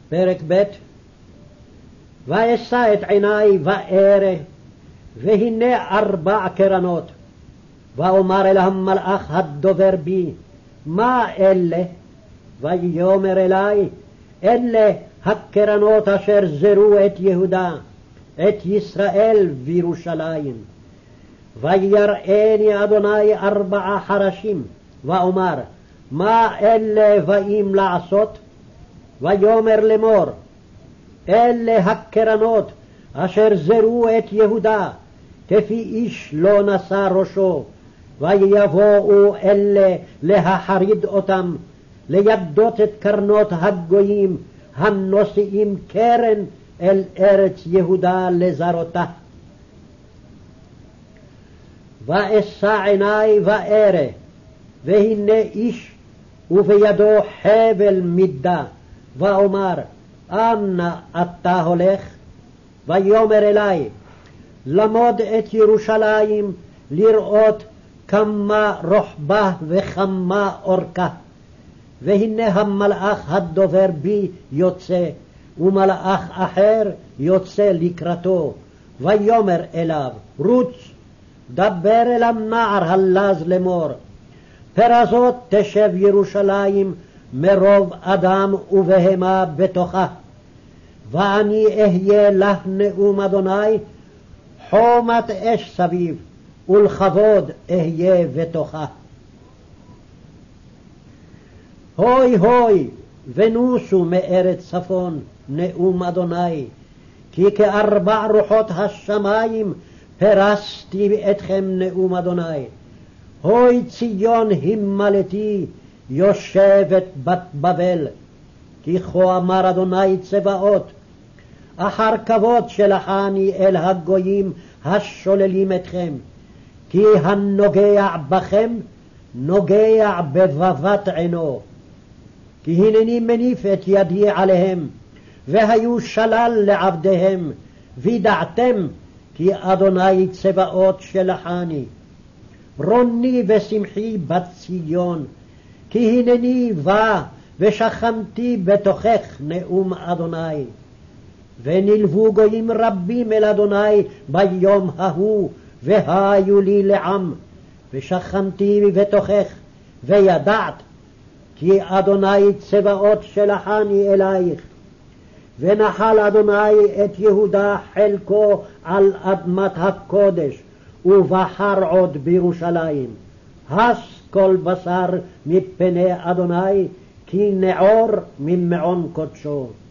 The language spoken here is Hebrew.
פרק ב' ואשא את עיני וארא, והנה 4 קרנות. ואומר אל המלאך הדובר בי, מה אלה? ויאמר אלי, אלה הקרנות אשר זרו את יהודה, את ישראל וירושלים. ויראני אדוני 4 חרשים, ואומר, מה אלה באים לעשות? ויאמר לאמור, אלה הקרנות אשר זרו את יהודה, כפי איש לא נשא ראשו, ויבואו אלה להחריד אותם, לידות את קרנות הגויים הנושאים קרן אל ארץ יהודה לזרותה. ואשא עיני וארא, והנה איש ובידו חבל מידה, ואומר, אנה אתה הולך? ויאמר אלי, למוד את ירושלים, לראות כמה רוחבה וכמה אורכה. והנה המלאך הדובר בי יוצא, ומלאך אחר יוצא לקראתו, ויאמר אליו, רוץ, דבר אל הנער הלז לאמור, פרזות תשב ירושלים מרוב אדם ובהמה בתוכה, ואני אהיה לך נאום אדוני, חומת אש סביב, ולכבוד אהיה בתוכה. הוי הוי, ונוסו מארץ צפון, נאום אדוני, כי כ4 רוחות השמיים פרסתי אתכם, נאום אדוני. הוי ציון הימלתי, יושבת בת בבל, כי כה אמר אדוני צבאות, אחר כבוד שלחני אל הגויים השוללים אתכם, כי הנוגע בכם נוגע בבבת עינו. כי הנני מניף את ידי עליהם, והיו שלל לעבדיהם, וידעתם כי אדוני צבאות שלחני. רוני ושמחי בציון, כי הנני בא ושכנתי בתוכך, נאום אדוני. ונלוו גויים רבים אל אדוני ביום ההוא, והיו לי לעם, ושכנתי בתוכך, וידעת כי אדוני צבאות שלחני אלייך. ונחל אדוני את יהודה חלקו על אדמת הקודש, ובחר עוד בירושלים. הס כל בשר מפני אדוני, כי נעור ממעון קודשו.